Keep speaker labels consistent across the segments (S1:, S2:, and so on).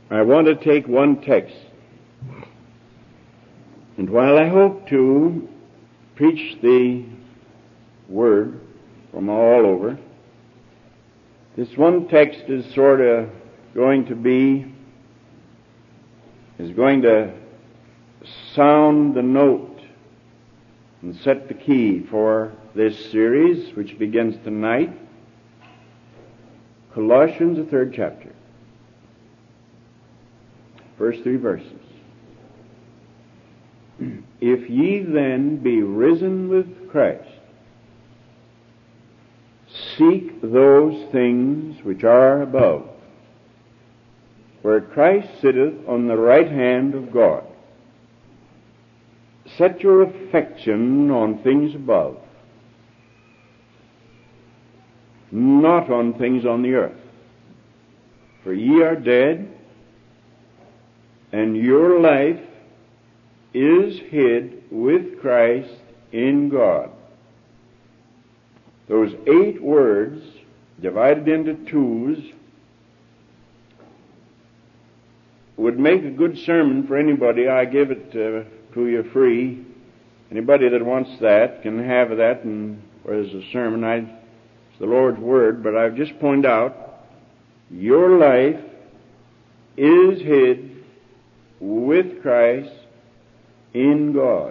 S1: I want to take one text. And while I hope to preach the Word from all over, this one text is going to sound the note and set the key for this series, which begins tonight. Colossians, the 3rd chapter. First 3 verses. If ye then be risen with Christ, seek those things which are above, where Christ sitteth on the right hand of God. Set your affection on things above, not on things on the earth. For ye are dead, and your life is hid with Christ in God. Those 8 words, divided into 2s, would make a good sermon for anybody. I give it to you free. Anybody that wants that can have that, and as a sermon, it's the Lord's Word, but I've just pointed out, your life is hid with Christ in God.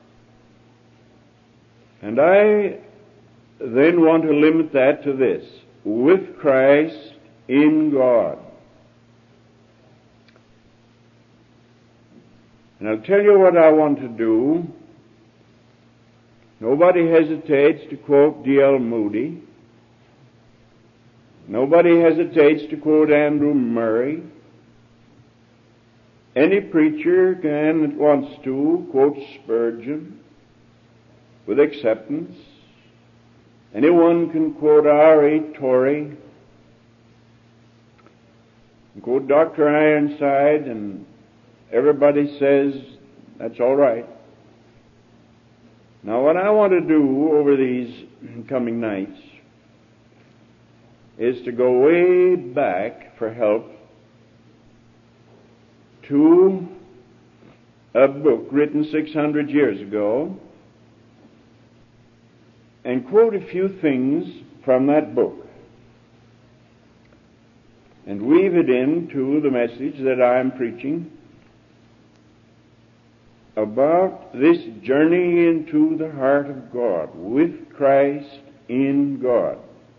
S1: And I then want to limit that to this: with Christ in God. And I'll tell you what I want to do. Nobody hesitates to quote D.L. Moody. Nobody hesitates to quote Andrew Murray. Any preacher can, that wants to, quote Spurgeon with acceptance. Anyone can quote R.A. Torrey, and quote Dr. Ironside, and everybody says that's all right. Now, what I want to do over these coming nights is to go way back for help to a book written 600 years ago and quote a few things from that book and weave it into the message that I am preaching about this journey into the heart of God, with Christ in God.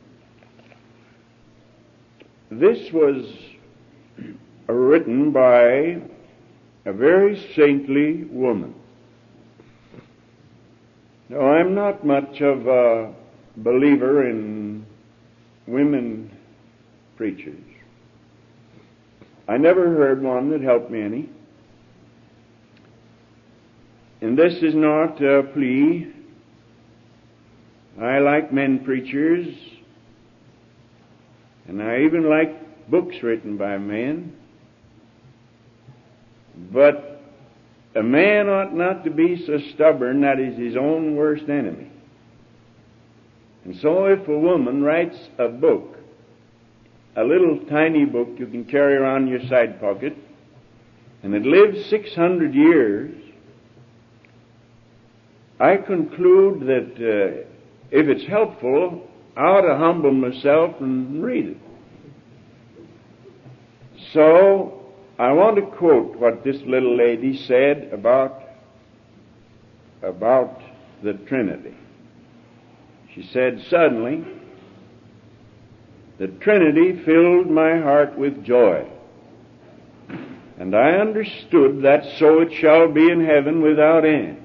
S1: This was written by a very saintly woman. Now, I'm not much of a believer in women preachers. I never heard one that helped me any. And this is not a plea. I like men preachers, and I even like books written by men. But a man ought not to be so stubborn that he's his own worst enemy. And so if a woman writes a book, a little tiny book you can carry around in your side pocket, and it lives 600 years, I conclude that if it's helpful, I ought to humble myself and read it. So I want to quote what this little lady said about the Trinity. She said, "Suddenly, the Trinity filled my heart with joy, and I understood that so it shall be in heaven without end."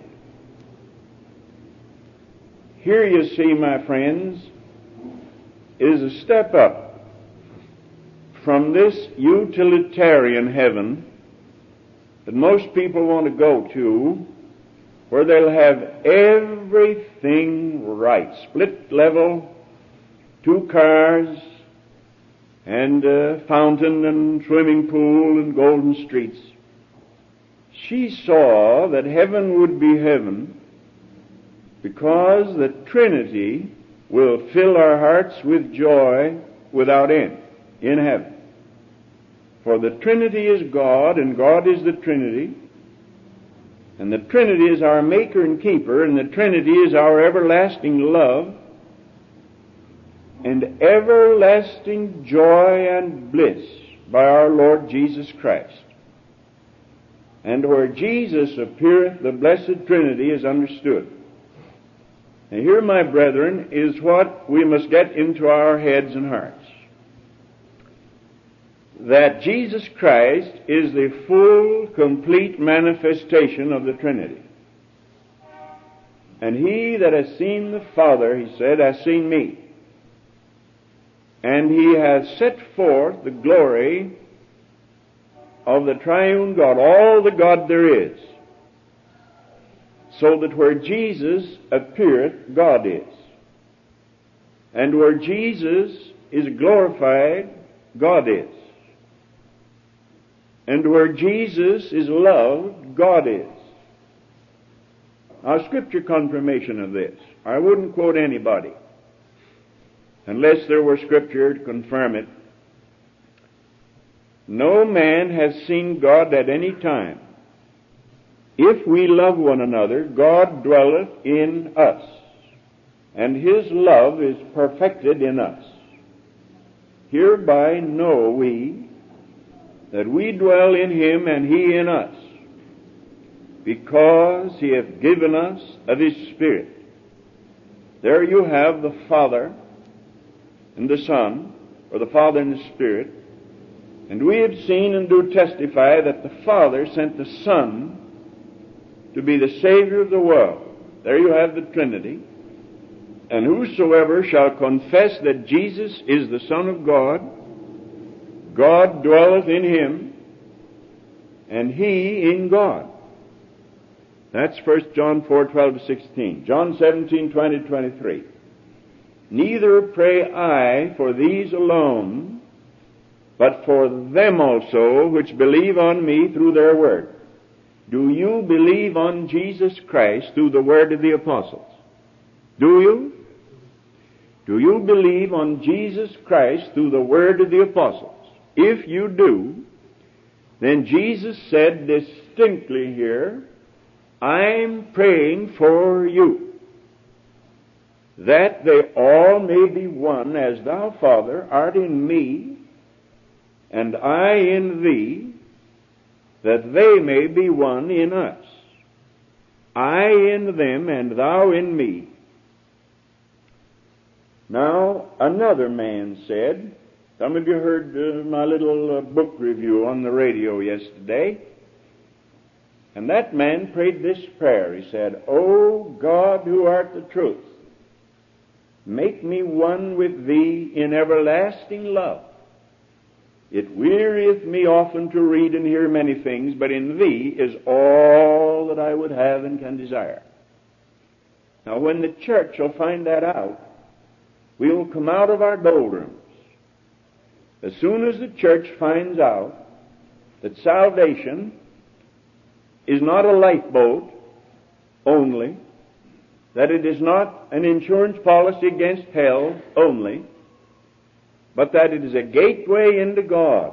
S1: Here, you see, my friends, is a step up from this utilitarian heaven that most people want to go to, where they'll have everything right. Split level, 2 cars, and a fountain and swimming pool and golden streets. She saw that heaven would be heaven because the Trinity will fill our hearts with joy without end in heaven. For the Trinity is God, and God is the Trinity, and the Trinity is our Maker and Keeper, and the Trinity is our everlasting love, and everlasting joy and bliss by our Lord Jesus Christ. And where Jesus appeareth, the blessed Trinity is understood. Now here, my brethren, is what we must get into our heads and hearts. That Jesus Christ is the full, complete manifestation of the Trinity. And he that has seen the Father, he said, has seen me. And he has set forth the glory of the triune God, all the God there is, so that where Jesus appeareth, God is. And where Jesus is glorified, God is. And where Jesus is loved, God is. Our scripture confirmation of this, I wouldn't quote anybody unless there were scripture to confirm it. No man has seen God at any time. If we love one another, God dwelleth in us, and his love is perfected in us. Hereby know we that we dwell in him and he in us, because he hath given us of his Spirit. There you have the Father and the Son, or the Father and the Spirit. And we have seen and do testify that the Father sent the Son to be the Savior of the world. There you have the Trinity. And whosoever shall confess that Jesus is the Son of God, God dwelleth in him, and he in God. That's 1 John 4:12-16. John 17:20-23. Neither pray I for these alone, but for them also which believe on me through their word. Do you believe on Jesus Christ through the word of the apostles? Do you? Do you believe on Jesus Christ through the word of the apostles? If you do, then Jesus said distinctly here, I'm praying for you, that they all may be one, as thou, Father, art in me, and I in thee, that they may be one in us, I in them, and thou in me. Now, another man said, some of you heard my little book review on the radio yesterday, and that man prayed this prayer. He said, O God, who art the truth, make me one with thee in everlasting love. It wearieth me often to read and hear many things, but in thee is all that I would have and can desire. Now, when the church shall find that out, we will come out of our doldrums. As soon as the church finds out that salvation is not a lifeboat only, that it is not an insurance policy against hell only, but that it is a gateway into God,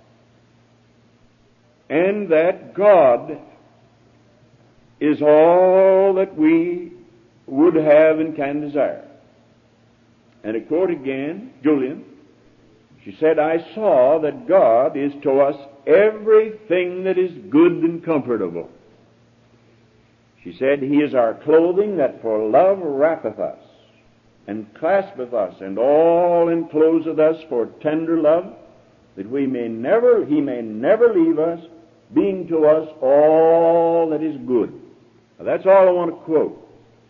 S1: and that God is all that we would have and can desire. And to quote again Julian, she said, I saw that God is to us everything that is good and comfortable. She said, He is our clothing that for love wrappeth us, and claspeth us, and all encloseth us for tender love, that He may never leave us, being to us all that is good. Now, that's all I want to quote.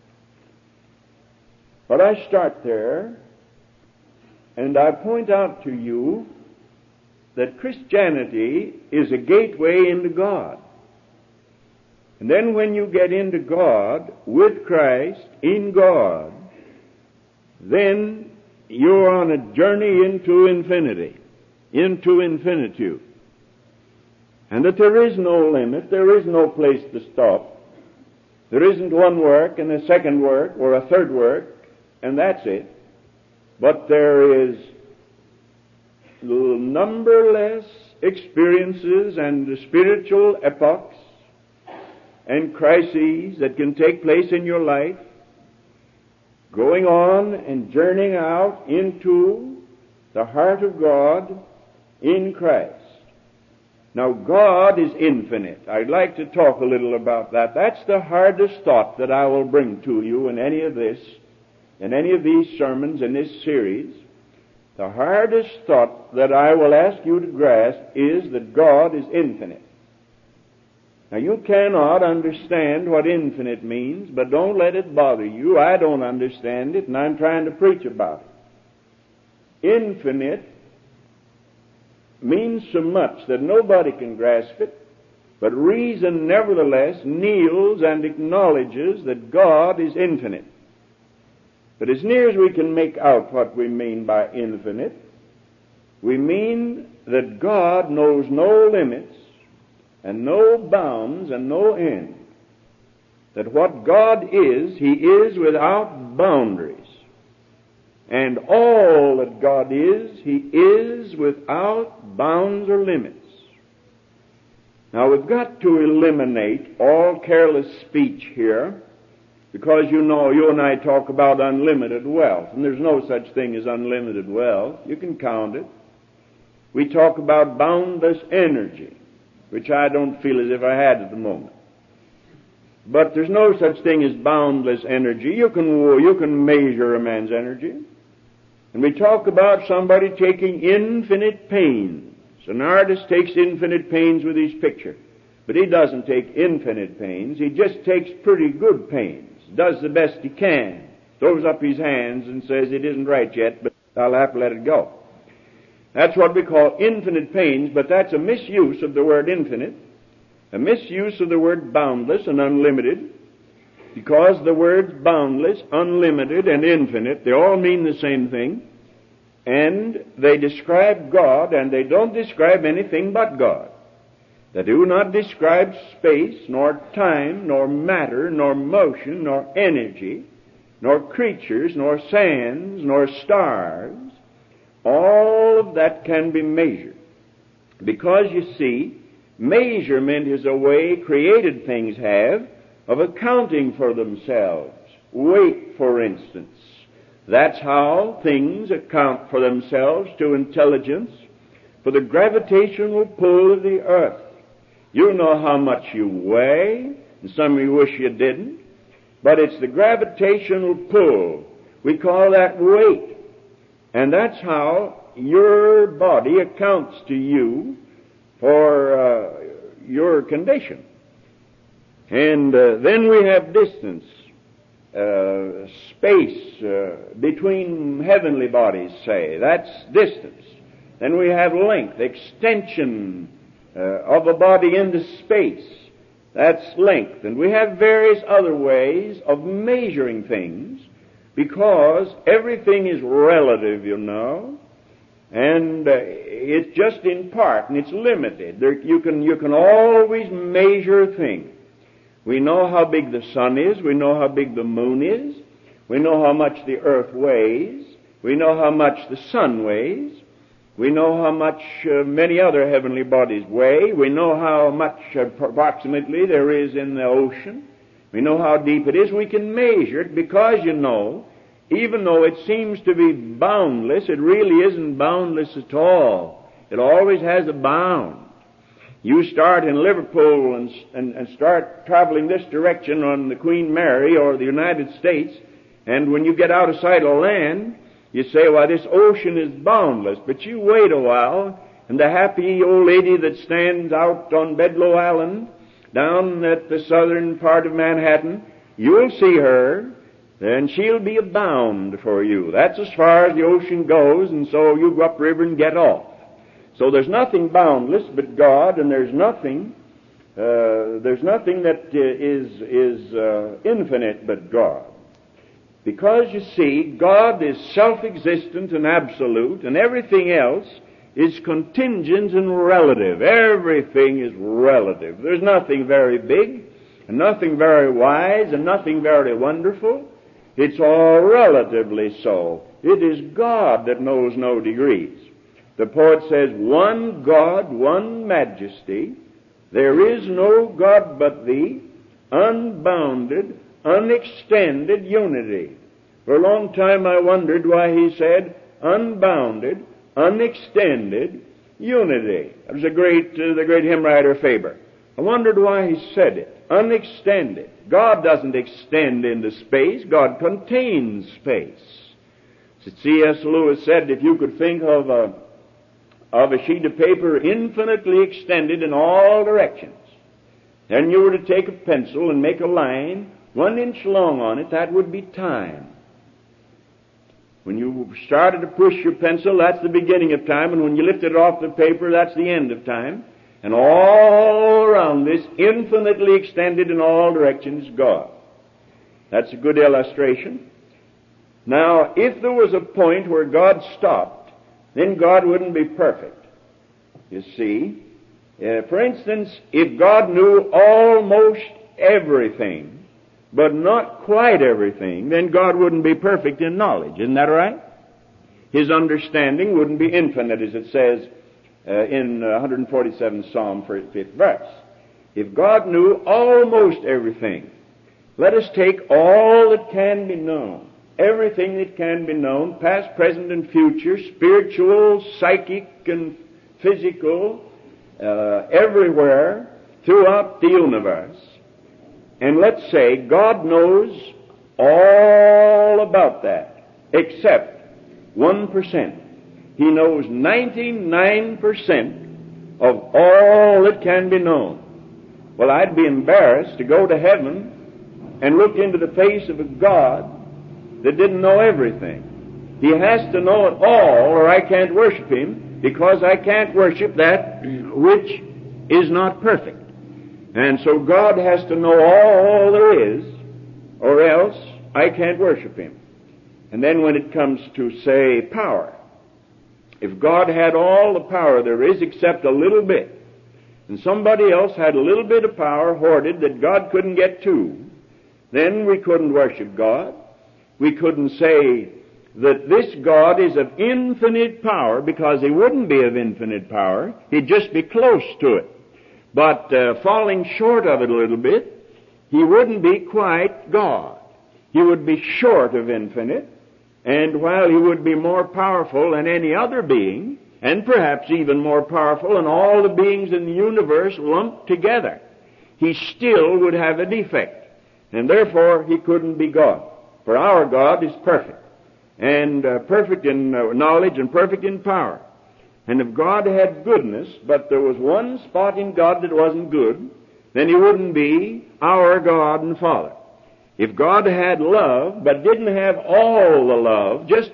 S1: But I start there, and I point out to you that Christianity is a gateway into God. And then when you get into God, with Christ, in God, then you're on a journey into infinity, into infinitude. And that there is no limit, there is no place to stop. There isn't one work and a second work or a third work, and that's it. But there is numberless experiences and spiritual epochs and crises that can take place in your life, going on and journeying out into the heart of God in Christ. Now, God is infinite. I'd like to talk a little about that. That's the hardest thought that I will bring to you in any of these sermons in this series. The hardest thought that I will ask you to grasp is that God is infinite. Now, you cannot understand what infinite means, but don't let it bother you. I don't understand it, and I'm trying to preach about it. Infinite means so much that nobody can grasp it, but reason nevertheless kneels and acknowledges that God is infinite. But as near as we can make out what we mean by infinite, we mean that God knows no limits and no bounds and no end. That what God is, He is without boundaries. And all that God is, He is without bounds or limits. Now we've got to eliminate all careless speech here, because you know, you and I talk about unlimited wealth, and there's no such thing as unlimited wealth. You can count it. We talk about boundless energy, which I don't feel as if I had at the moment. But there's no such thing as boundless energy. You can measure a man's energy. And we talk about somebody taking infinite pains. An artist takes infinite pains with his picture. But he doesn't take infinite pains. He just takes pretty good pains. Does the best he can. Throws up his hands and says, it isn't right yet, but I'll have to let it go. That's what we call infinite pains, but that's a misuse of the word infinite. A misuse of the word boundless and unlimited. Because the words boundless, unlimited, and infinite, they all mean the same thing. And they describe God, and they don't describe anything but God. They do not describe space, nor time, nor matter, nor motion, nor energy, nor creatures, nor sands, nor stars. All of that can be measured. Because, you see, measurement is a way created things have of accounting for themselves. Weight, for instance. That's how things account for themselves to intelligence, for the gravitational pull of the earth. You know how much you weigh, and some of you wish you didn't, but it's the gravitational pull. We call that weight. And that's how your body accounts to you for your condition. And then we have distance, space between heavenly bodies, say. That's distance. Then we have length, extension of a body into space. That's length. And we have various other ways of measuring things, because everything is relative, you know. And it's just in part, and it's limited. You can always measure things. We know how big the sun is. We know how big the moon is. We know how much the earth weighs. We know how much the sun weighs. We know how much many other heavenly bodies weigh. We know how much approximately there is in the ocean. We know how deep it is. We can measure it because, you know, even though it seems to be boundless, it really isn't boundless at all. It always has a bound. You start in Liverpool and start traveling this direction on the Queen Mary or the United States, and when you get out of sight of land, you say, well, this ocean is boundless. But you wait a while, and the happy old lady that stands out on Bedloe Island, down at the southern part of Manhattan, you'll see her, and she'll be a bound for you. That's as far as the ocean goes, and so you go upriver and get off. So there's nothing boundless but God, and there's nothing that is infinite but God. Because, you see, God is self-existent and absolute, and everything else is contingent and relative. Everything is relative. There's nothing very big, and nothing very wise, and nothing very wonderful. It's all relatively so. It is God that knows no degrees. The poet says, one God, one majesty, there is no God but thee, unbounded, unextended unity. For a long time I wondered why he said unbounded, unextended unity. That was the great hymn writer Faber. I wondered why he said it. Unextended. God doesn't extend into space. God contains space. C.S. Lewis said if you could think of a sheet of paper infinitely extended in all directions, then you were to take a pencil and make a line 1 inch long on it, that would be time. When you started to push your pencil, that's the beginning of time, and when you lifted it off the paper, that's the end of time. And all around this, infinitely extended in all directions, God. That's a good illustration. Now, if there was a point where God stopped, then God wouldn't be perfect. You see, for instance, if God knew almost everything, but not quite everything, then God wouldn't be perfect in knowledge. Isn't that right? His understanding wouldn't be infinite, as it says in 147 Psalm, 5th verse. If God knew almost everything, let us take all that can be known, everything that can be known, past, present, and future, spiritual, psychic, and physical, everywhere throughout the universe, and let's say God knows all about that, except 1%. He knows 99% of all that can be known. Well, I'd be embarrassed to go to heaven and look into the face of a God that didn't know everything. He has to know it all, or I can't worship Him, because I can't worship that which is not perfect. And so God has to know all there is, or else I can't worship Him. And then when it comes to, say, power, if God had all the power there is except a little bit, and somebody else had a little bit of power hoarded that God couldn't get to, then we couldn't worship God. We couldn't say that this God is of infinite power, because He wouldn't be of infinite power. He'd just be close to it. But falling short of it a little bit, He wouldn't be quite God. He would be short of infinite, and while He would be more powerful than any other being, and perhaps even more powerful than all the beings in the universe lumped together, He still would have a defect, and therefore He couldn't be God. For our God is perfect, and perfect in knowledge and perfect in power. And if God had goodness, but there was one spot in God that wasn't good, then He wouldn't be our God and Father. If God had love, but didn't have all the love, just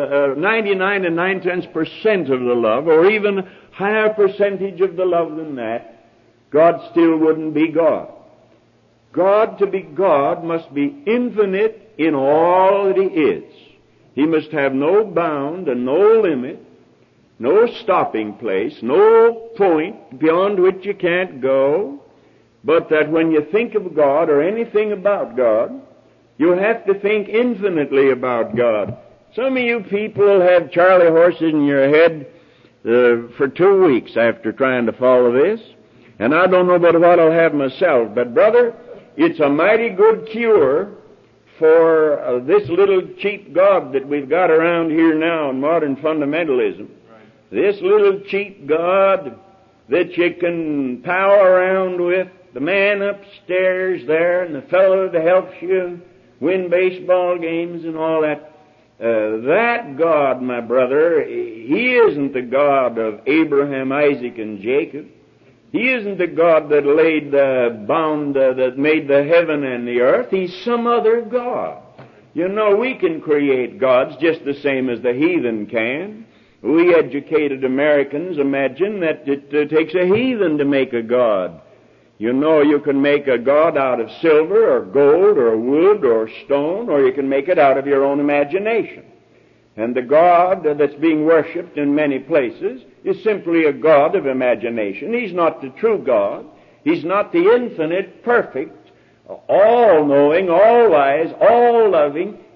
S1: 99 and 9/10% of the love, or even a higher percentage of the love than that, God still wouldn't be God. God, to be God, must be infinite in all that He is. He must have no bound and no limit, no stopping place, no point beyond which you can't go, but that when you think of God or anything about God, you have to think infinitely about God. Some of you people have Charlie horses in your head for 2 weeks after trying to follow this, and I don't know about what I'll have myself, but brother, it's a mighty good cure for this little cheap God that we've got around here now in modern fundamentalism. This little cheap God that you can pow around with, the man upstairs there and the fellow that helps you win baseball games and all that. That God, my brother, He isn't the God of Abraham, Isaac, and Jacob. He isn't the God that laid the bound, that made the heaven and the earth. He's some other God. You know, we can create gods just the same as the heathen can. We educated Americans imagine that it takes a heathen to make a god. You know, you can make a god out of silver or gold or wood or stone, or you can make it out of your own imagination. And the God that's being worshipped in many places is simply a God of imagination. He's not the true God. He's not the infinite, perfect, all-knowing, all-wise, all-loving,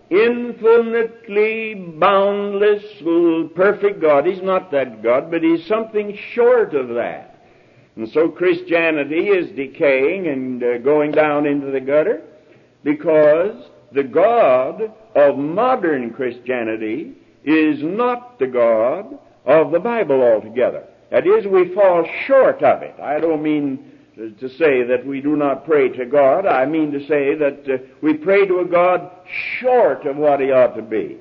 S1: infinitely boundless, perfect God. He's not that God, but He's something short of that. And so Christianity is decaying and going down into the gutter because the God of modern Christianity is not the God of the Bible altogether. That is, we fall short of it. I don't mean to say that we do not pray to God. I mean to say that we pray to a God short of what He ought to be.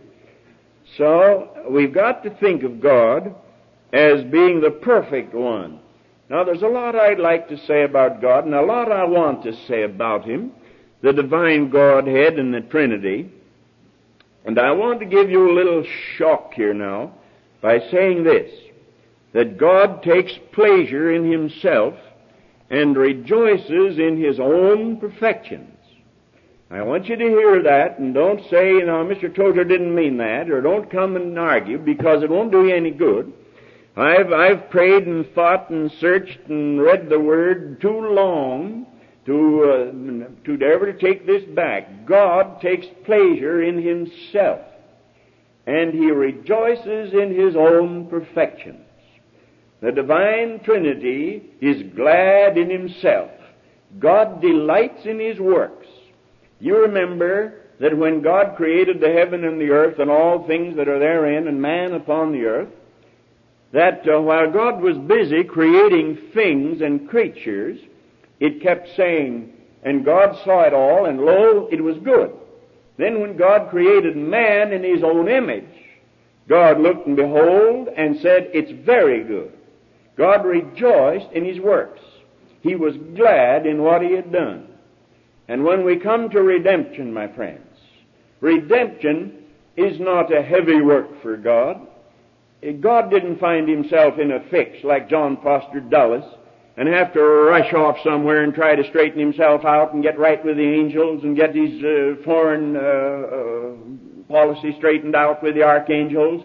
S1: So we've got to think of God as being the perfect one. Now there's a lot I'd like to say about God, and a lot I want to say about Him, the divine Godhead and the Trinity. And I want to give you a little shock here now by saying this, that God takes pleasure in Himself and rejoices in His own perfections. I want you to hear that, and don't say, Mr. Tozer didn't mean that, or don't come and argue, because it won't do you any good. I've prayed and thought and searched and read the Word too long to ever take this back. God takes pleasure in Himself, and He rejoices in His own perfections. The divine Trinity is glad in Himself. God delights in His works. You remember that when God created the heaven and the earth and all things that are therein and man upon the earth, that while God was busy creating things and creatures, it kept saying, and God saw it all, and lo, it was good. Then when God created man in His own image, God looked and behold and said, it's very good. God rejoiced in His works. He was glad in what He had done. And when we come to redemption, my friends, redemption is not a heavy work for God. God didn't find Himself in a fix like John Foster Dulles and have to rush off somewhere and try to straighten Himself out and get right with the angels and get His foreign policy straightened out with the archangels.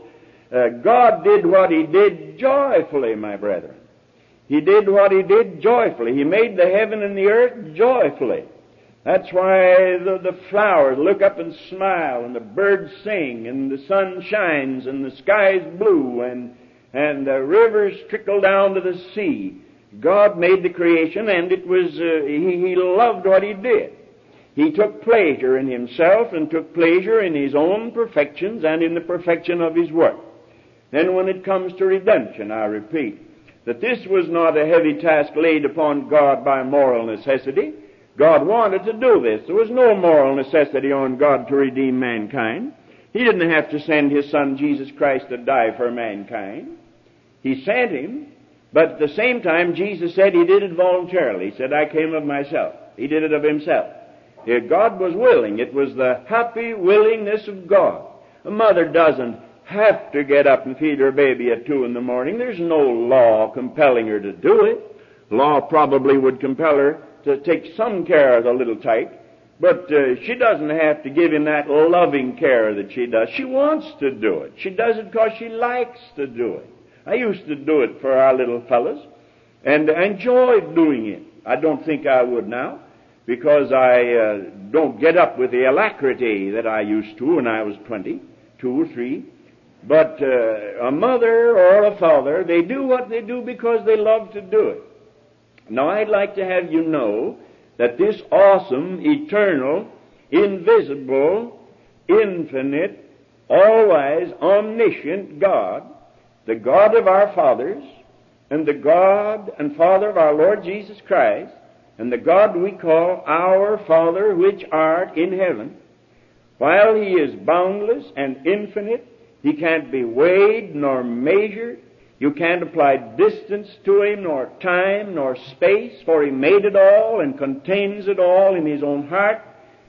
S1: God did what He did joyfully, my brethren. He did what He did joyfully. He made the heaven and the earth joyfully. That's why the flowers look up and smile, and the birds sing, and the sun shines, and the sky's blue, and the rivers trickle down to the sea. God made the creation, and it was He loved what He did. He took pleasure in Himself and took pleasure in His own perfections and in the perfection of His work. Then when it comes to redemption, I repeat, that this was not a heavy task laid upon God by moral necessity. God wanted to do this. There was no moral necessity on God to redeem mankind. He didn't have to send His Son, Jesus Christ, to die for mankind. He sent Him, but at the same time, Jesus said He did it voluntarily. He said, I came of myself. He did it of Himself. God was willing. It was the happy willingness of God. A mother doesn't have to get up and feed her baby at 2 in the morning. There's no law compelling her to do it. Law probably would compel her to take some care of the little tyke, but she doesn't have to give him that loving care that she does. She wants to do it. She does it because she likes to do it. I used to do it for our little fellas, and I enjoyed doing it. I don't think I would now, because I don't get up with the alacrity that I used to when I was 20, 2 or 3. But a mother or a father, they do what they do because they love to do it. Now, I'd like to have you know that this awesome, eternal, invisible, infinite, all-wise, omniscient God, the God of our fathers, and the God and Father of our Lord Jesus Christ, and the God we call our Father which art in heaven, while He is boundless and infinite, He can't be weighed nor measured. You can't apply distance to Him, nor time, nor space, for He made it all and contains it all in His own heart.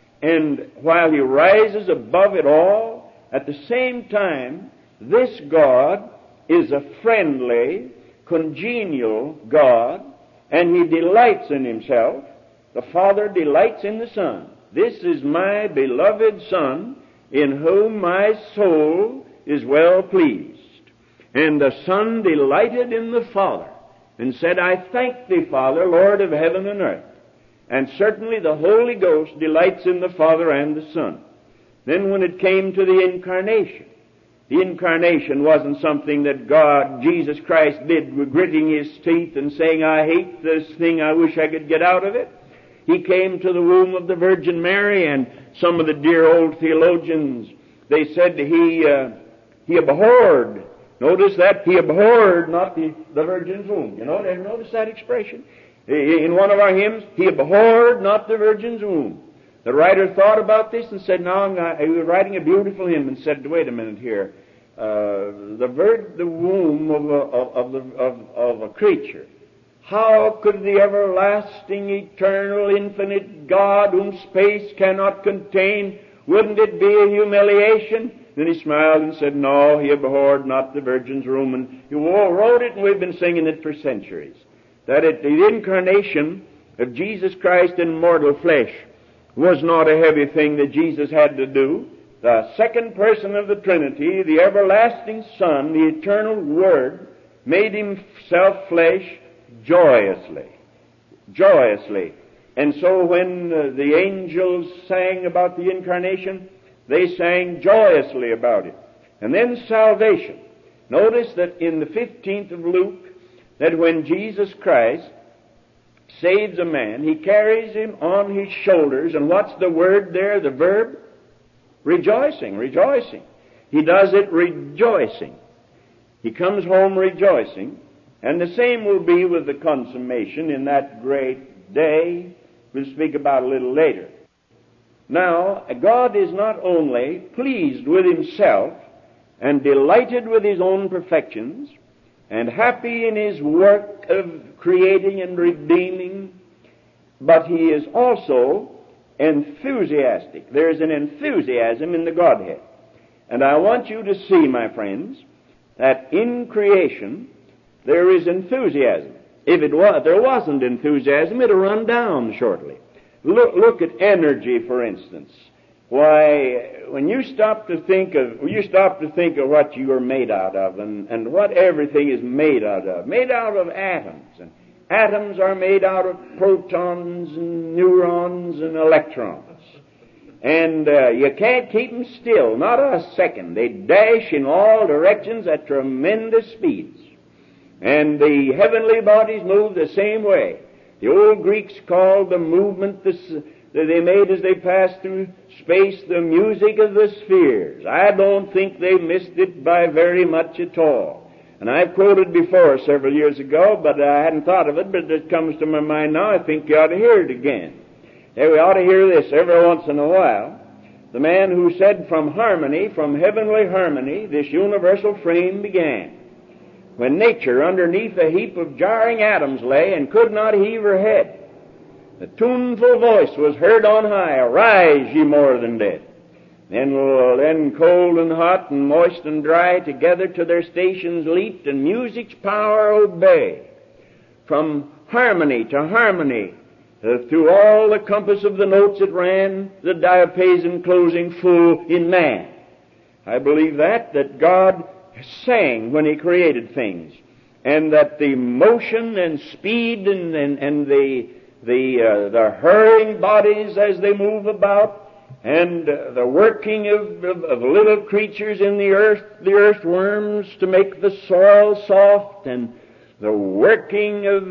S1: And while He rises above it all, at the same time, this God is a friendly, congenial God, and He delights in Himself. The Father delights in the Son. This is my beloved Son, in whom my soul is well pleased. And the Son delighted in the Father, and said, I thank Thee, Father, Lord of heaven and earth. And certainly the Holy Ghost delights in the Father and the Son. Then when it came to the incarnation wasn't something that God, Jesus Christ, did with gritting His teeth and saying, I hate this thing, I wish I could get out of it. He came to the womb of the Virgin Mary, and some of the dear old theologians, they said He abhorred. Notice that, He abhorred not the Virgin's womb. You know, notice that expression? In one of our hymns, He abhorred not the Virgin's womb. The writer thought about this and said, he was writing a beautiful hymn and said, wait a minute here. The womb of a creature. How could the everlasting, eternal, infinite God, whom space cannot contain, wouldn't it be a humiliation? Then he smiled and said, no, He abhorred not the Virgin's womb. And he wrote it, and we've been singing it for centuries. That the incarnation of Jesus Christ in mortal flesh was not a heavy thing that Jesus had to do. The second person of the Trinity, the everlasting Son, the eternal Word, made Himself flesh joyously. And so when the angels sang about the incarnation, they sang joyously about it. And then salvation. Notice that in the 15th of Luke, that when Jesus Christ saves a man, He carries him on His shoulders, and what's the word there, the verb? Rejoicing. He does it rejoicing. He comes home rejoicing, and the same will be with the consummation in that great day. We'll speak about a little later. Now, God is not only pleased with Himself and delighted with His own perfections and happy in His work of creating and redeeming, but He is also enthusiastic. There's an enthusiasm in the Godhead. And I want you to see, my friends, that in creation there is enthusiasm. If there wasn't enthusiasm, it would run down shortly. Look at energy, for instance. Why, when you stop to think of what you are made out of, and what everything is made out of atoms, and atoms are made out of protons and neurons and electrons, and you can't keep them still, not a second. They dash in all directions at tremendous speeds, and the heavenly bodies move the same way. The old Greeks called the movement that they made as they passed through space the music of the spheres. I don't think they missed it by very much at all. And I've quoted before several years ago, but I hadn't thought of it, but it comes to my mind now. I think you ought to hear it again. Hey, we ought to hear this every once in a while. The man who said from heavenly harmony, this universal frame began. When nature underneath a heap of jarring atoms lay and could not heave her head, the tuneful voice was heard on high, arise, ye more than dead. Then cold and hot and moist and dry together to their stations leaped, and music's power obey. From harmony to harmony, through all the compass of the notes it ran, the diapason closing full in man. I believe that God sang when He created things, and that the motion and speed and the hurrying bodies as they move about, and the working of little creatures in the earthworms to make the soil soft, and the working of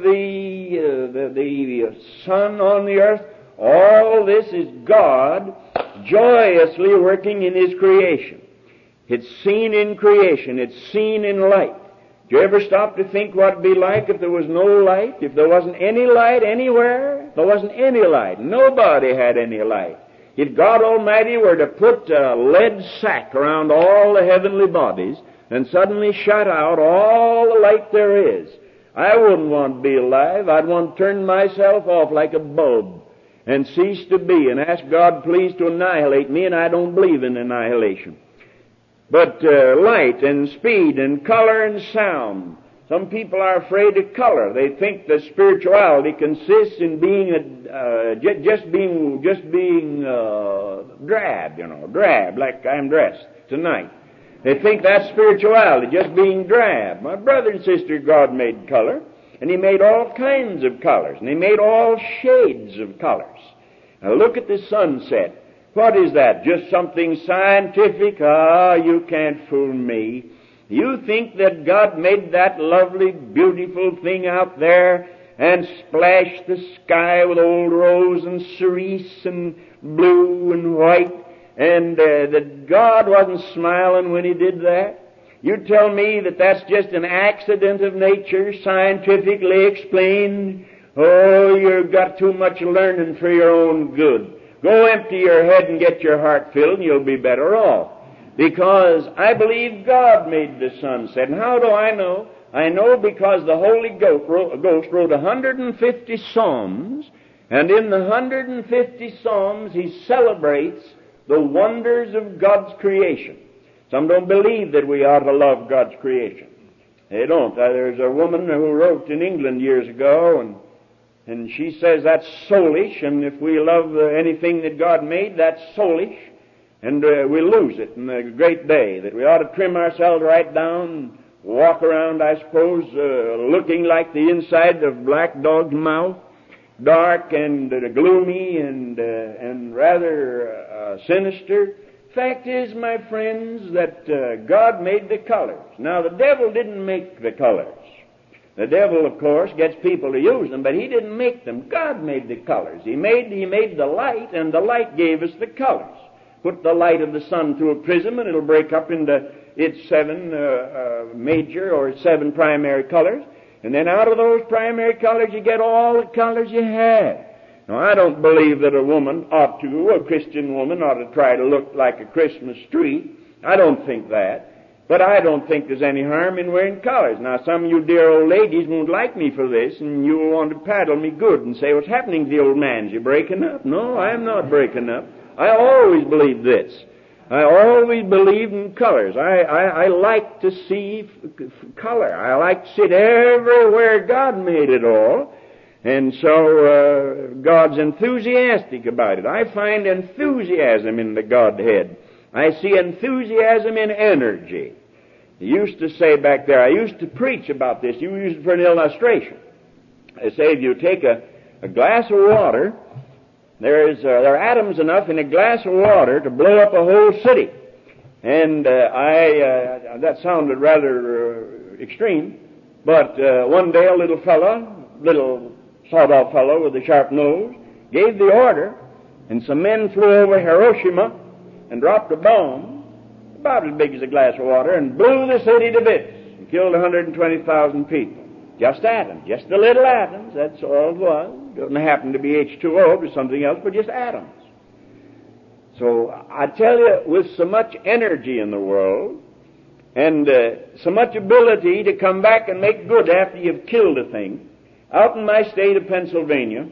S1: the sun on the earth, all this is God joyously working in His creation. It's seen in creation. It's seen in light. Do you ever stop to think what it'd be like if there was no light? If there wasn't any light anywhere? There wasn't any light. Nobody had any light. If God Almighty were to put a lead sack around all the heavenly bodies and suddenly shut out all the light there is, I wouldn't want to be alive. I'd want to turn myself off like a bulb and cease to be and ask God please to annihilate me, and I don't believe in annihilation. But light and speed and color and sound. Some people are afraid of color. They think that spirituality consists in being just being drab, drab like I'm dressed tonight. They think that's spirituality, just being drab. My brother and sister, God made color, and He made all kinds of colors, and He made all shades of colors. Now look at the sunset. What is that? Just something scientific? Ah, you can't fool me. You think that God made that lovely, beautiful thing out there and splashed the sky with old rose and cerise and blue and white, and that God wasn't smiling when He did that? You tell me that that's just an accident of nature, scientifically explained? Oh, you've got too much learning for your own good. Go empty your head and get your heart filled, and you'll be better off. Because I believe God made the sunset. And how do I know? I know because the Holy Ghost wrote 150 Psalms, and in the 150 Psalms He celebrates the wonders of God's creation. Some don't believe that we ought to love God's creation. They don't. There's a woman who wrote in England years ago, and she says that's soulish, and if we love anything that God made, that's soulish, and we lose it in the great day, that we ought to trim ourselves right down, walk around, I suppose, looking like the inside of Black Dog's mouth, dark and gloomy and rather sinister. Fact is, my friends, that God made the colors. Now, the devil didn't make the colors. The devil, of course, gets people to use them, but he didn't make them. God made the colors. He made the light, and the light gave us the colors. Put the light of the sun through a prism, and it'll break up into its 7 major or 7 primary colors. And then out of those primary colors, you get all the colors you have. Now, I don't believe that a Christian woman ought to try to look like a Christmas tree. I don't think that. But I don't think there's any harm in wearing colors. Now, some of you dear old ladies won't like me for this, and you will want to paddle me good and say, what's happening to the old man? Is he breaking up? No, I'm not breaking up. I always believed this. I always believed in colors. I like to see color. I like to see it everywhere God made it all. And so God's enthusiastic about it. I find enthusiasm in the Godhead. I see enthusiasm in energy. He used to say back there, I used to preach about this. You use it for an illustration. I say if you take a glass of water, there are atoms enough in a glass of water to blow up a whole city. And that sounded rather extreme, but one day a little sawed-off fellow with a sharp nose gave the order, and some men flew over Hiroshima and dropped a bomb about as big as a glass of water and blew the city to bits and killed 120,000 people. Just atoms, just the little atoms, that's all it was. It doesn't happen to be H2O or something else, but just atoms. So I tell you, with so much energy in the world and so much ability to come back and make good after you've killed a thing, out in my state of Pennsylvania,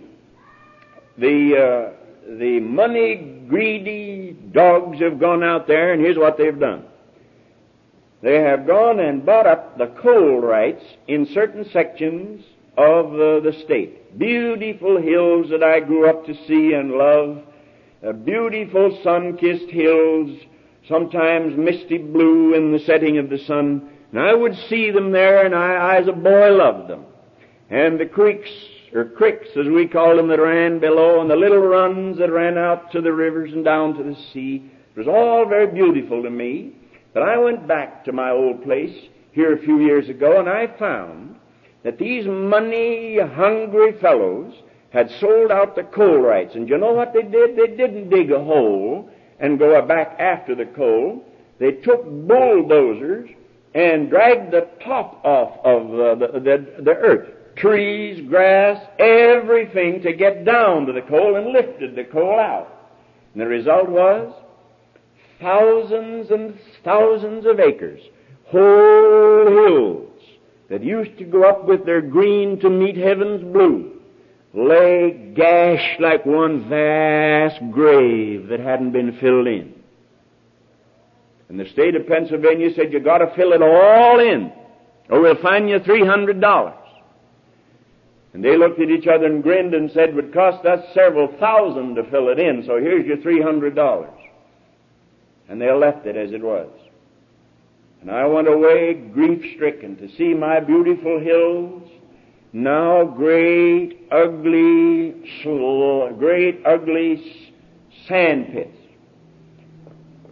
S1: the money-greedy dogs have gone out there, and here's what they've done. They have gone and bought up the coal rights in certain sections of the state. Beautiful hills that I grew up to see and love, beautiful sun-kissed hills, sometimes misty blue in the setting of the sun. And I would see them there, and I as a boy loved them. And the creeks, or cricks as we call them, that ran below, and the little runs that ran out to the rivers and down to the sea. It was all very beautiful to me. But I went back to my old place here a few years ago, and I found that these money-hungry fellows had sold out the coal rights. And you know what they did? They didn't dig a hole and go back after the coal. They took bulldozers and dragged the top off of the earth. Trees, grass, everything to get down to the coal, and lifted the coal out. And the result was thousands and thousands of acres, whole hills that used to go up with their green to meet heaven's blue, lay gashed like one vast grave that hadn't been filled in. And the state of Pennsylvania said, you got to fill it all in, or we'll fine you $300. And they looked at each other and grinned and said, it would cost us several thousand to fill it in, so here's your $300. And they left it as it was. And I went away grief-stricken to see my beautiful hills, now great, ugly sand pits.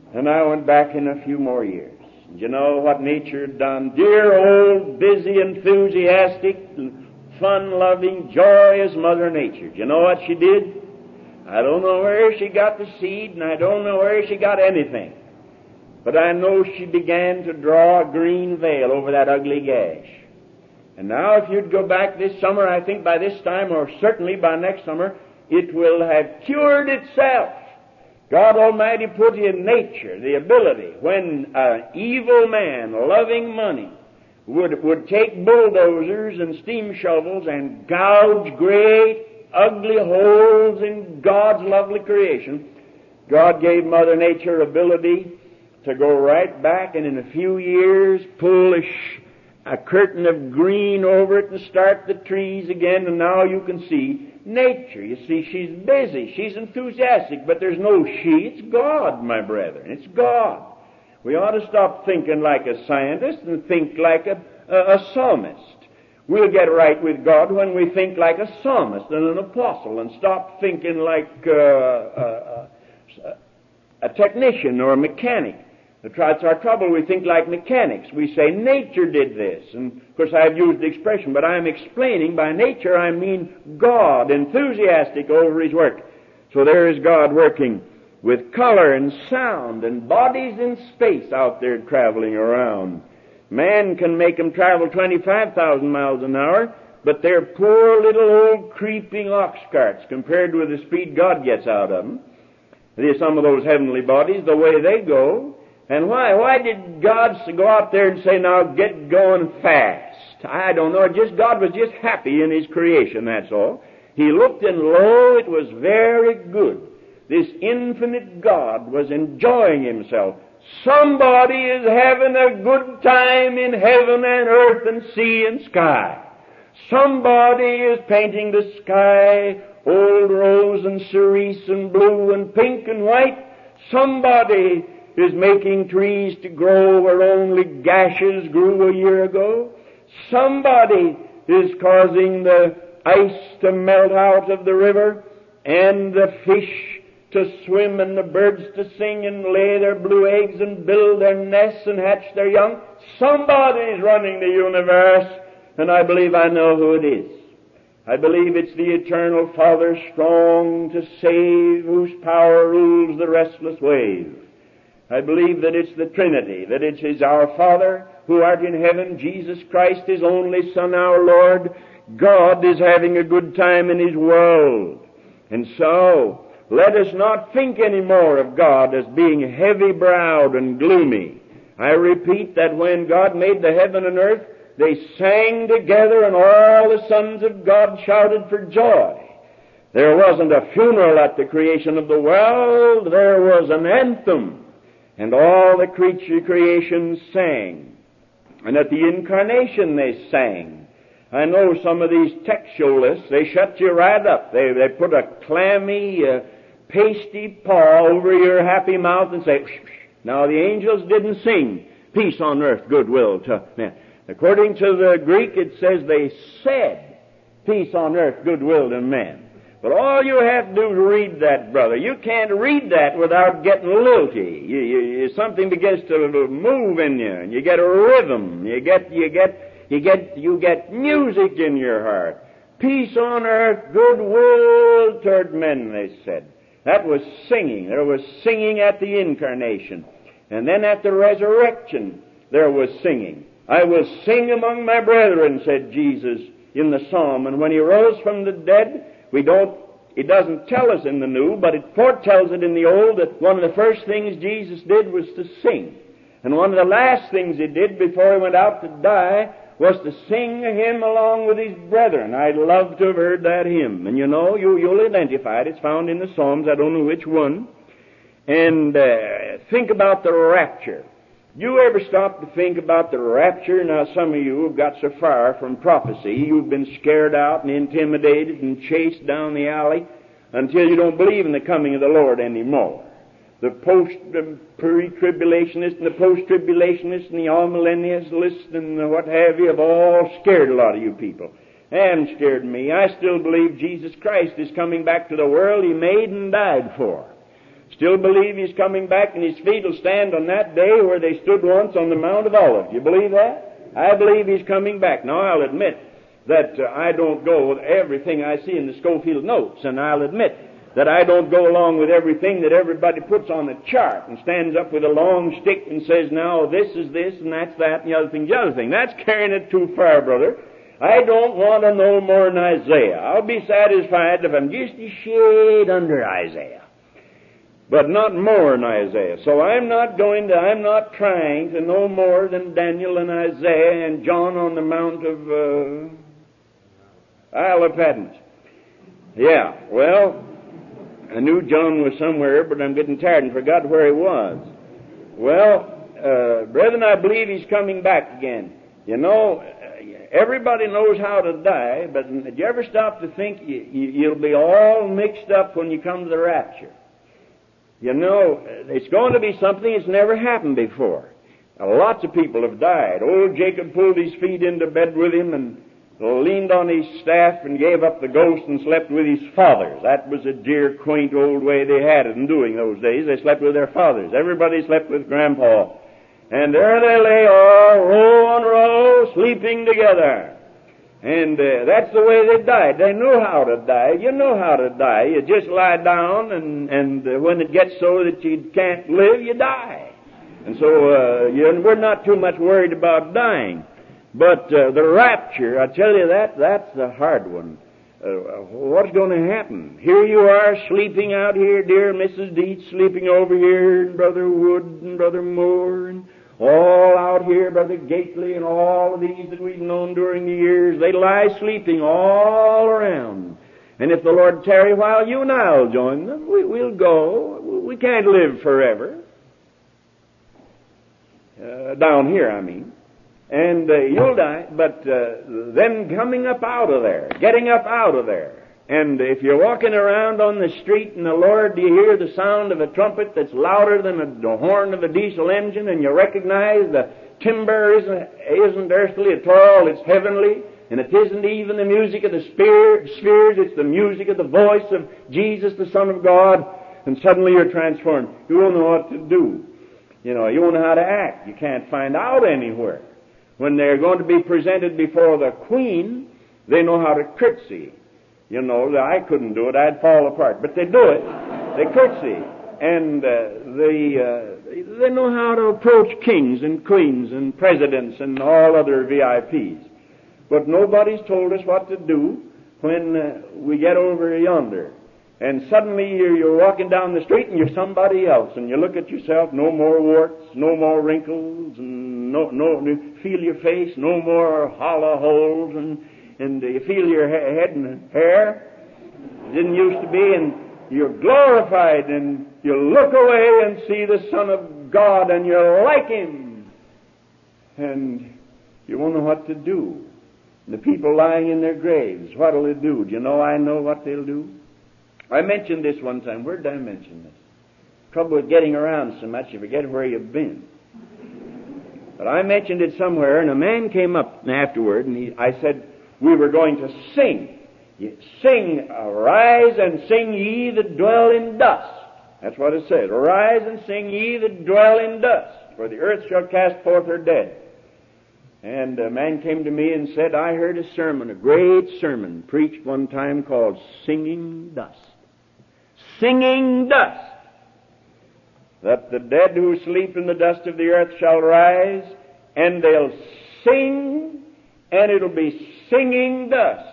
S1: And I went back in a few more years. And you know what nature had done? Dear old, busy, enthusiastic, fun-loving, joyous Mother Nature. Do you know what she did? I don't know where she got the seed, and I don't know where she got anything. But I know she began to draw a green veil over that ugly gash. And now if you'd go back this summer, I think by this time, or certainly by next summer, it will have cured itself. God Almighty put in nature the ability, when an evil man loving money would take bulldozers and steam shovels and gouge great ugly holes in God's lovely creation, God gave Mother Nature ability to go right back and in a few years pull a curtain of green over it and start the trees again, and now you can see nature. You see, she's busy, she's enthusiastic, but there's no she, it's God, my brethren, it's God. We ought to stop thinking like a scientist and think like a psalmist. We'll get right with God when we think like a psalmist and an apostle, and stop thinking like a technician or a mechanic. That's our trouble. We think like mechanics. We say nature did this. And, of course, I've used the expression, but I'm explaining by nature I mean God, enthusiastic over His work. So there is God working with color and sound and bodies in space out there traveling around. Man can make them travel 25,000 miles an hour, but they're poor little old creeping ox carts compared with the speed God gets out of them. There's some of those heavenly bodies, the way they go. And why? Why did God go out there and say, now get going fast? I don't know. God was just happy in His creation, that's all. He looked, and lo, it was very good. This infinite God was enjoying Himself. Somebody is having a good time in heaven and earth and sea and sky. Somebody is painting the sky old rose and cerise and blue and pink and white. Somebody is making trees to grow where only gashes grew a year ago. Somebody is causing the ice to melt out of the river and the fish to swim and the birds to sing and lay their blue eggs and build their nests and hatch their young. Somebody is running the universe, and I believe I know who it is. I believe it's the eternal Father, strong to save, whose power rules the restless wave. I believe that it's the Trinity, that it is our Father who art in heaven, Jesus Christ, His only Son, our Lord. God is having a good time in His world. And so, let us not think any more of God as being heavy-browed and gloomy. I repeat that when God made the heaven and earth, they sang together and all the sons of God shouted for joy. There wasn't a funeral at the creation of the world. There was an anthem. And all the creation sang. And at the incarnation they sang. I know some of these textualists, they shut you right up. They put a clammy, pasty paw over your happy mouth and say, shh, shh. Now the angels didn't sing peace on earth, goodwill to men. According to the Greek, it says they said peace on earth, goodwill to men. But all you have to do is read that, brother. You can't read that without getting lilty. Something begins to move in you, and you get a rhythm. You get music in your heart. Peace on earth, goodwill toward men, they said. That was singing. There was singing at the incarnation. And then at the resurrection, there was singing. I will sing among my brethren, said Jesus in the psalm. And when He rose from the dead, it doesn't tell us in the New, but it foretells it in the Old that one of the first things Jesus did was to sing. And one of the last things He did before He went out to die was to sing a hymn along with His brethren. I'd love to have heard that hymn. And you know, you'll identify it. It's found in the Psalms. I don't know which one. And think about the rapture. You ever stop to think about the rapture? Now, some of you have got so far from prophecy, you've been scared out and intimidated and chased down the alley until you don't believe in the coming of the Lord anymore. The pre-tribulationists and the post-tribulationists and the all-millennialists and what have you have all scared a lot of you people. And scared me. I still believe Jesus Christ is coming back to the world He made and died for. still believe He's coming back, and His feet will stand on that day where they stood once on the Mount of Olives. You believe that? I believe He's coming back. Now, I'll admit that I don't go with everything I see in the Schofield notes, and I'll admit that I don't go along with everything that everybody puts on the chart and stands up with a long stick and says, now, this is this, and that's that, and the other thing's the other thing. That's carrying it too far, brother. I don't want to know more than Isaiah. I'll be satisfied if I'm just a shade under Isaiah, but not more than Isaiah. So I'm not trying to know more than Daniel and Isaiah and John on the Mount of Isle of Patmos. Yeah, well, I knew John was somewhere, but I'm getting tired and forgot where he was. Well, brethren, I believe He's coming back again. You know, everybody knows how to die, but did you ever stop to think you'll be all mixed up when you come to the rapture? You know, it's going to be something that's never happened before. Lots of people have died. Old Jacob pulled his feet into bed with him and leaned on his staff and gave up the ghost and slept with his fathers. That was a dear, quaint old way they had it in doing those days. They slept with their fathers. Everybody slept with Grandpa. And there they lay, all row on row, sleeping together. And that's the way they died. They knew how to die. You know how to die. You just lie down, and when it gets so that you can't live, you die. And so we're not too much worried about dying. But the rapture, I tell you, that's the hard one. What's going to happen? Here you are sleeping out here, dear Mrs. Dietz, sleeping over here, and Brother Wood and Brother Moore, and all out here, Brother Gately, and all of these that we've known during the years. They lie sleeping all around. And if the Lord tarry a while, you and I will join them. We'll go. We can't live forever. Down here, I mean. And you'll die, but then coming up out of there, getting up out of there. And if you're walking around on the street and the Lord, you hear the sound of a trumpet that's louder than the horn of a diesel engine, and you recognize the timbre isn't earthly at all, it's heavenly, and it isn't even the music of the spheres, it's the music of the voice of Jesus, the Son of God, and suddenly you're transformed. You won't know what to do. You won't know how to act. You can't find out anywhere. When they're going to be presented before the Queen, they know how to curtsy. I couldn't do it. I'd fall apart. But they do it. They curtsy. And they know how to approach kings and queens and presidents and all other VIPs. But nobody's told us what to do when we get over yonder. And suddenly you're walking down the street and you're somebody else, and you look at yourself, no more warts, no more wrinkles, and you feel your face, no more hollow holes, and you feel your head and hair. It didn't used to be, and you're glorified, and you look away and see the Son of God, and you're like Him. And you won't know what to do. The people lying in their graves, what'll they do? Do you know I know what they'll do? I mentioned this one time. Where did I mention this? Trouble with getting around so much, you forget where you've been. But I mentioned it somewhere, and a man came up afterward, and I said we were going to sing. Sing, arise and sing ye that dwell in dust. That's what it says. Arise and sing ye that dwell in dust, for the earth shall cast forth her dead. And a man came to me and said, I heard a sermon, a great sermon, preached one time called Singing Dust. Singing dust. That the dead who sleep in the dust of the earth shall rise, and they'll sing, and it'll be singing dust.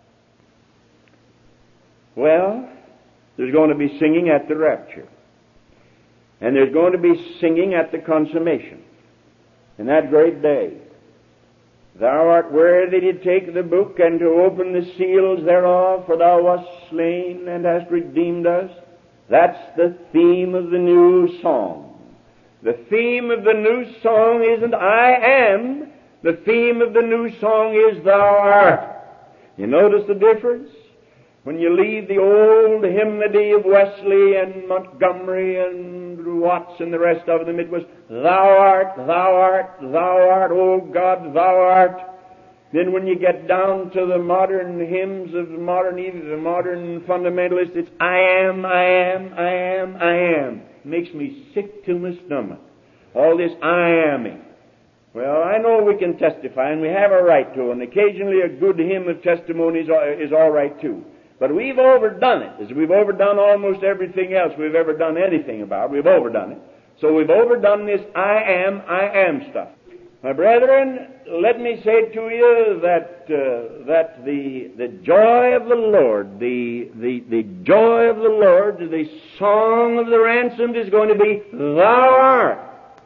S1: Well, there's going to be singing at the rapture. And there's going to be singing at the consummation. In that great day. Thou art worthy to take the book and to open the seals thereof, for thou wast slain and hast redeemed us. That's the theme of the new song. The theme of the new song isn't I am. The theme of the new song is thou art. You notice the difference? When you leave the old hymnody of Wesley and Montgomery and Watts and the rest of them, it was thou art, thou art, thou art, O God, thou art. Then when you get down to the modern hymns of the modern fundamentalists, it's I am, I am, I am, I am. Makes me sick to my stomach. All this I aming. Well, I know we can testify, and we have a right to, and occasionally a good hymn of testimony is all right too. But we've overdone it, as we've overdone almost everything else we've ever done anything about. We've overdone it. So we've overdone this I am stuff. My brethren, let me say to you that the joy of the Lord, the joy of the Lord, the song of the ransomed is going to be, Thou art.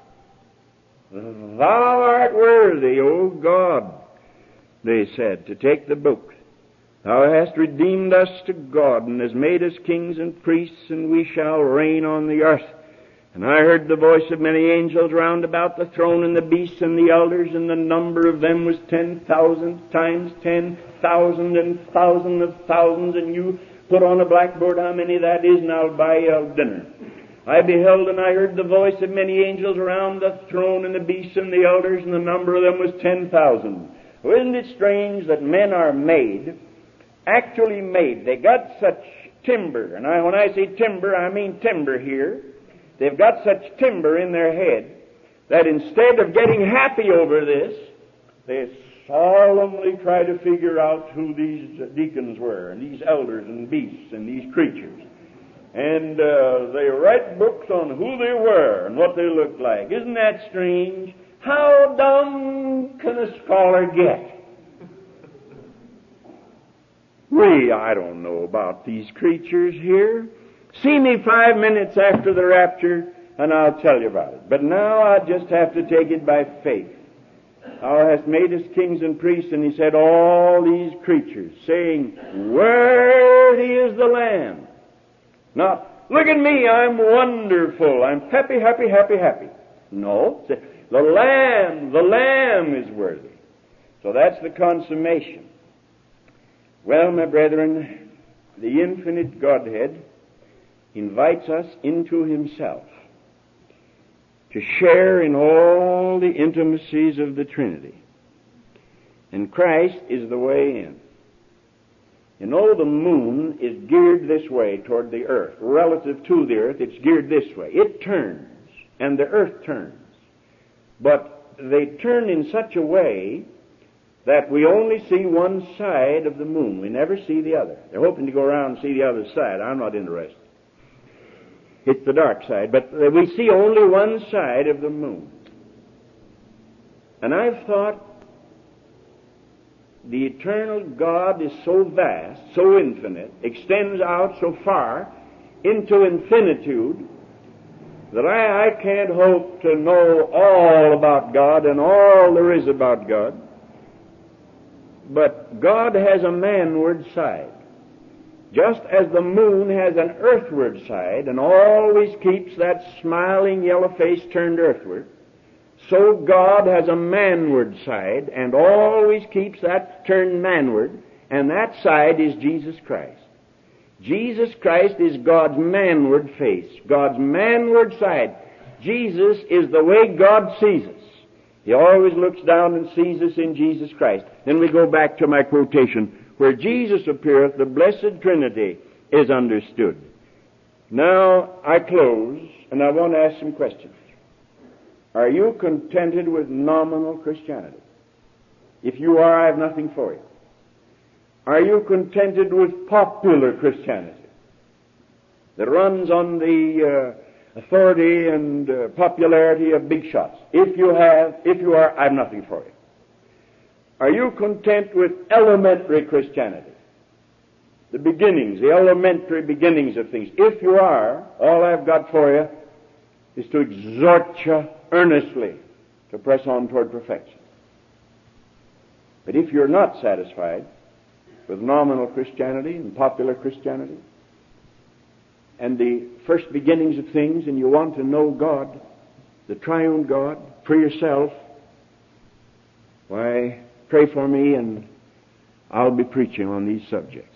S1: Thou art worthy, O God, they said, to take the book. Thou hast redeemed us to God, and hast made us kings and priests, and we shall reign on the earth. And I heard the voice of many angels round about the throne, and the beasts and the elders, and the number of them was 10,000 times 10,000 and thousand of thousands, and you put on a blackboard how many that is, and I'll buy you a dinner. I beheld and I heard the voice of many angels around the throne, and the beasts and the elders, and the number of them was 10,000. Well, isn't it strange that men are made, actually made? They got such timber, and when I say timber, I mean timber here. They've got such timber in their head that instead of getting happy over this, they solemnly try to figure out who these deacons were, and these elders and beasts and these creatures. And they write books on who they were and what they looked like. Isn't that strange? How dumb can a scholar get? I don't know about these creatures here. See me 5 minutes after the rapture, and I'll tell you about it. But now I just have to take it by faith. Thou hast made us kings and priests, and he said, all these creatures, saying, Worthy is the Lamb. Not, look at me, I'm wonderful, I'm happy, happy, happy, happy. No, the Lamb is worthy. So that's the consummation. Well, my brethren, the infinite Godhead invites us into himself to share in all the intimacies of the Trinity. And Christ is the way in. You know, the moon is geared this way toward the earth. Relative to the earth, it's geared this way. It turns, and the earth turns. But they turn in such a way that we only see one side of the moon. We never see the other. They're hoping to go around and see the other side. I'm not interested. It's the dark side, but we see only one side of the moon. And I've thought the eternal God is so vast, so infinite, extends out so far into infinitude, that I can't hope to know all about God and all there is about God. But God has a manward side. Just as the moon has an earthward side and always keeps that smiling yellow face turned earthward, so God has a manward side and always keeps that turned manward, and that side is Jesus Christ. Jesus Christ is God's manward face, God's manward side. Jesus is the way God sees us. He always looks down and sees us in Jesus Christ. Then we go back to my quotation, where Jesus appeareth, the blessed Trinity is understood. Now, I close, and I want to ask some questions. Are you contented with nominal Christianity? If you are, I have nothing for you. Are you contented with popular Christianity that runs on the authority and popularity of big shots? If you are, I have nothing for you. Are you content with elementary Christianity? The beginnings, the elementary beginnings of things. If you are, all I've got for you is to exhort you earnestly to press on toward perfection. But if you're not satisfied with nominal Christianity and popular Christianity and the first beginnings of things, and you want to know God, the triune God, for yourself, why, pray for me and I'll be preaching on these subjects.